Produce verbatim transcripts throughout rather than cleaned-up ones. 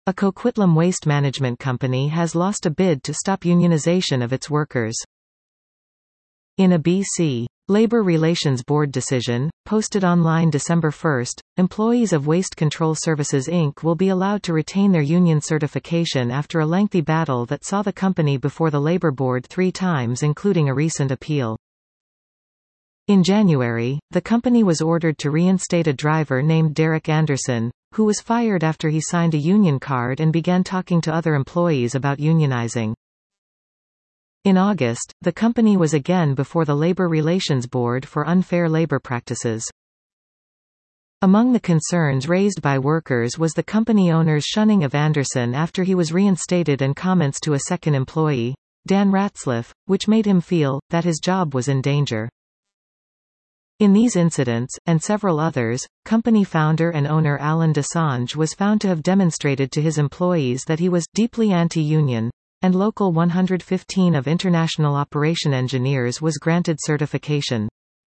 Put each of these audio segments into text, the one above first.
A Coquitlam waste management company has lost a bid to stop unionization of its workers. In a B C Labor Relations Board decision, posted online December first, employees of Waste Control Services Incorporated will be allowed to retain their union certification after a lengthy battle that saw the company before the Labor Board three times, including a recent appeal. In January, the company was ordered to reinstate a driver named Derek Anderson, who was fired after he signed a union card and began talking to other employees about unionizing. In August, the company was again before the Labor Relations Board for unfair labor practices. Among the concerns raised by workers was the company owner's shunning of Anderson after he was reinstated and comments to a second employee, Dan Ratzliff, which made him feel that his job was in danger. In these incidents, and several others, company founder and owner Alan Desange was found to have demonstrated to his employees that he was deeply anti-union, and Local one hundred fifteen of International Operation Engineers was granted certification.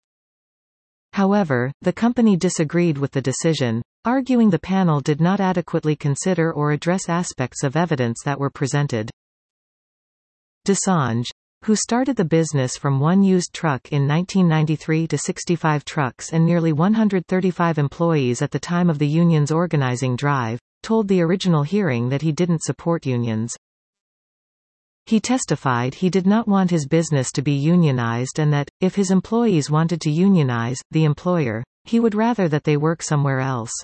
However, the company disagreed with the decision, arguing the panel did not adequately consider or address aspects of evidence that were presented. Desange, who started the business from one used truck in nineteen ninety-three to sixty-five trucks and nearly one hundred thirty-five employees at the time of the union's organizing drive, told the original hearing that he didn't support unions. He testified he did not want his business to be unionized and that, if his employees wanted to unionize the employer, he would rather that they work somewhere else.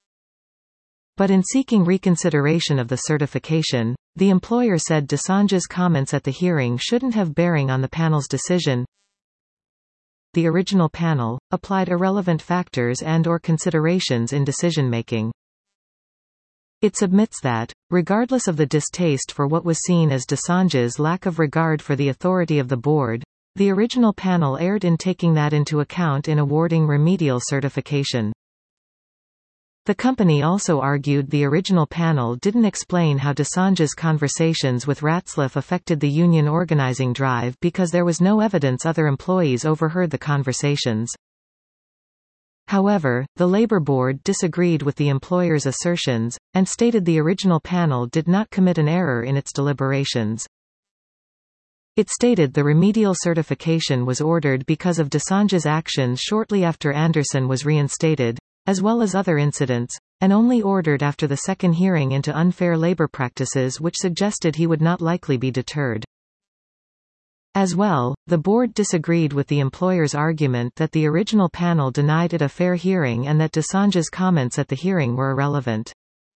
But in seeking reconsideration of the certification, the employer said Desange's comments at the hearing shouldn't have bearing on the panel's decision. The original panel applied irrelevant factors and/or considerations in decision-making. It submits that, regardless of the distaste for what was seen as Desange's lack of regard for the authority of the board, the original panel erred in taking that into account in awarding remedial certification. The company also argued the original panel didn't explain how Desange's conversations with Ratzliff affected the union organizing drive because there was no evidence other employees overheard the conversations. However, the Labor Board disagreed with the employer's assertions, and stated the original panel did not commit an error in its deliberations. It stated the remedial certification was ordered because of Desange's actions shortly after Anderson was reinstated, as well as other incidents, and only ordered after the second hearing into unfair labor practices which suggested he would not likely be deterred. As well, the board disagreed with the employer's argument that the original panel denied it a fair hearing and that Desange's comments at the hearing were irrelevant.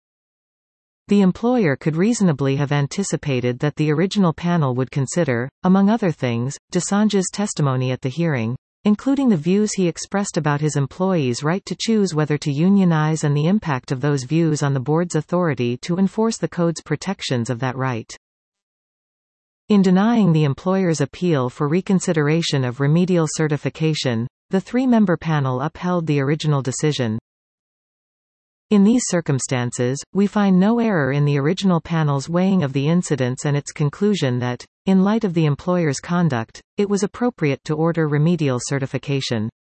The employer could reasonably have anticipated that the original panel would consider, among other things, Desange's testimony at the hearing, including the views he expressed about his employees' right to choose whether to unionize and the impact of those views on the board's authority to enforce the code's protections of that right. In denying the employer's appeal for reconsideration of remedial certification, the three-member panel upheld the original decision. In these circumstances, we find no error in the original panel's weighing of the incidents and its conclusion that, in light of the employer's conduct, it was appropriate to order remedial certification.